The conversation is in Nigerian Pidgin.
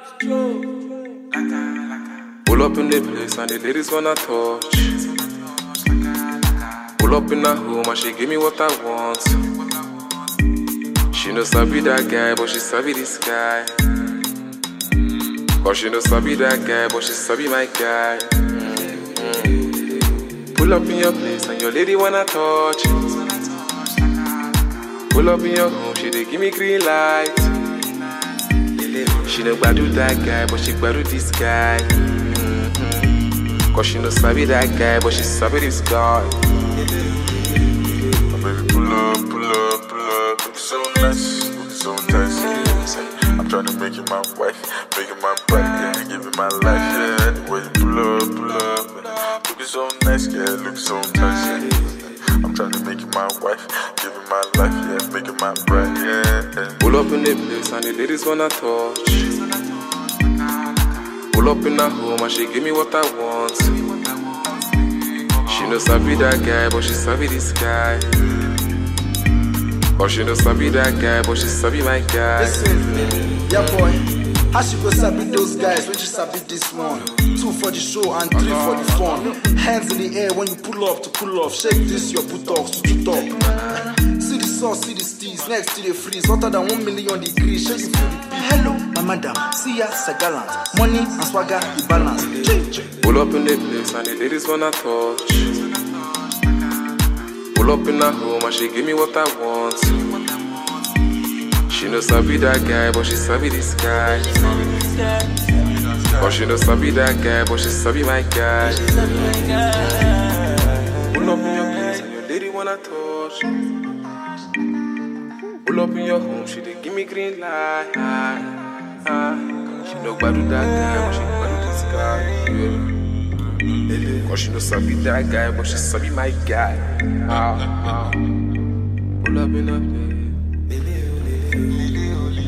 Pull up in the place and the ladies wanna touch. Pull up in her home and she give me what I want. She no sabi that guy, but she sabi this guy. But she no sabi that guy, but she sabi my guy. Pull up in your place and your lady wanna touch. Pull up in your home, she dey give me green light. She no gbadu that guy, but she gbadu this guy. Cause she no sabi that guy, but she sabi this guy. Oh, baby, pull up, pull up, pull up. Looking so nice, looking so nice. I'm trying to make you my wife, make you my bride, yeah, give you my life, yeah. The way you pull up, looking so nice, yeah, looking so nice, yeah. I'm trying to make you my wife, give you my life, yeah, make you my bride, yeah. Pull up in the place and the ladies wanna touch. Pull up in her home and she give me what I want. She no sabi that guy, but she sabi this guy. Cause she no sabi that guy, but she sabi my guy. Listen, yeah boy, how she go sabi those guys when she sabi this one? 2 for the show and 3 for the fun. Hands in the air when you pull up to pull off. Shake this your buttocks to top. See the sauce, see the steez, next to the freeze. Hotter than 1 million degrees. Shake you feel the beat. Hello, my madam, see ya, say gallant. Money and swagger, the balance. Pull up in the place and the ladies wanna touch. Pull up in her home and she give me what I want. She no sabi that guy, but she sabi this guy. But she no sabi that guy, but she sabi my guy. Pull up in your place and your lady wanna touch. Pull up in your home, she dey give me green light. She no gbadu that guy, but she gbadu this guy. Cause she no sabi that guy, but she sabi my guy. Pull up in her place.